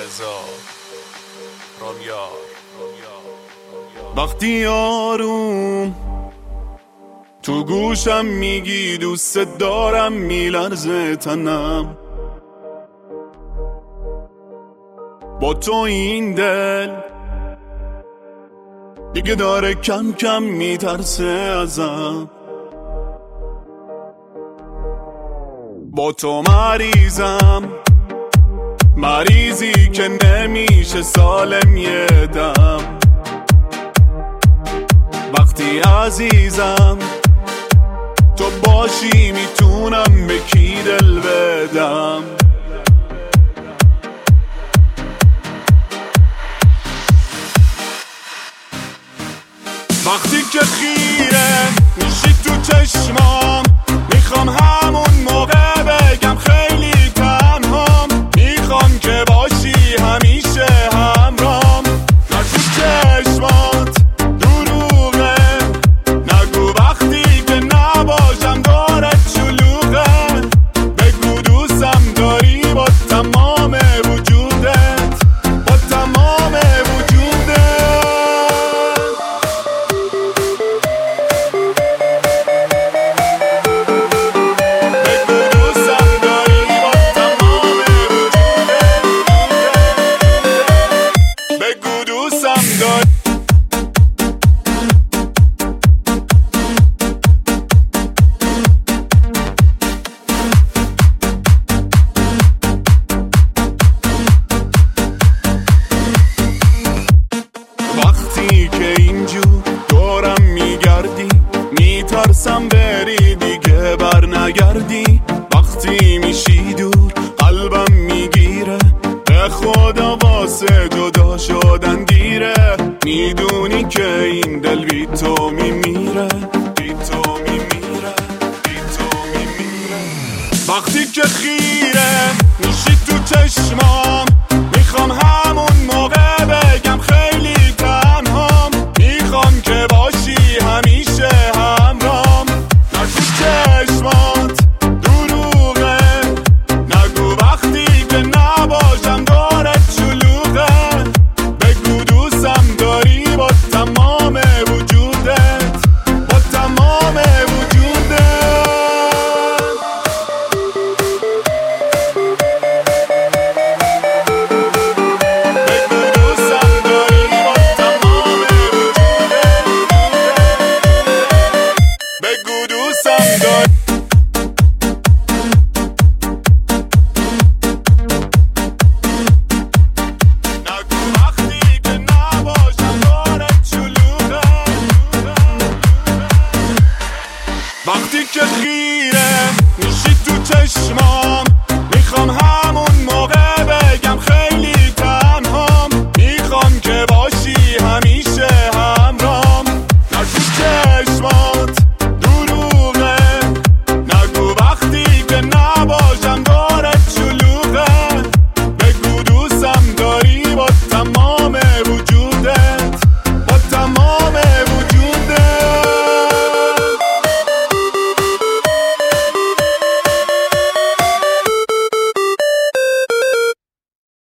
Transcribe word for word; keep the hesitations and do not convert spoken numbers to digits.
رضا رامیار. وقتی آروم تو گوشم میگی دوست دارم، میلرزه تنم با تو این دل دیگه داره کم کم میترسه ازم. با تو مریضم، مریضی که نمیشه سالم یه دم. وقتی عزیزم تو باشی میتونم به کی دل بدم. وقتی که خیره میشی تو چشمام، میخوام همون موقع بگم خیلی تنهام. میخوام که باشی همیشه همرام. نگو چشمات دروغه، نگو وقتی که نباشم دارت شلوغه. بگو دوستم داری با تمام وجودت، با تمام وجودت. وقتی که اینجور دورم میگردی میترسم بری دیگه بر نگردی. وقتی میشی دور قلبم میگیره، به خدا واسه جدا شدن دیره. میدونی که این دل بی تو میمیره، بی تو میمیره، بی تو میمیره. وقتی که خیره میشی تو چشمام، میخوام همون موقع بگم خیلی تنهام. میخوام که باشی همیشه همرام. نگو چشمات دروغه، نگو وقتی که نباشم دارت شلوغه. بگو دوستم داری با تمام وجودت، با تمام وجودت. وقتی که خیره میشی تو چشم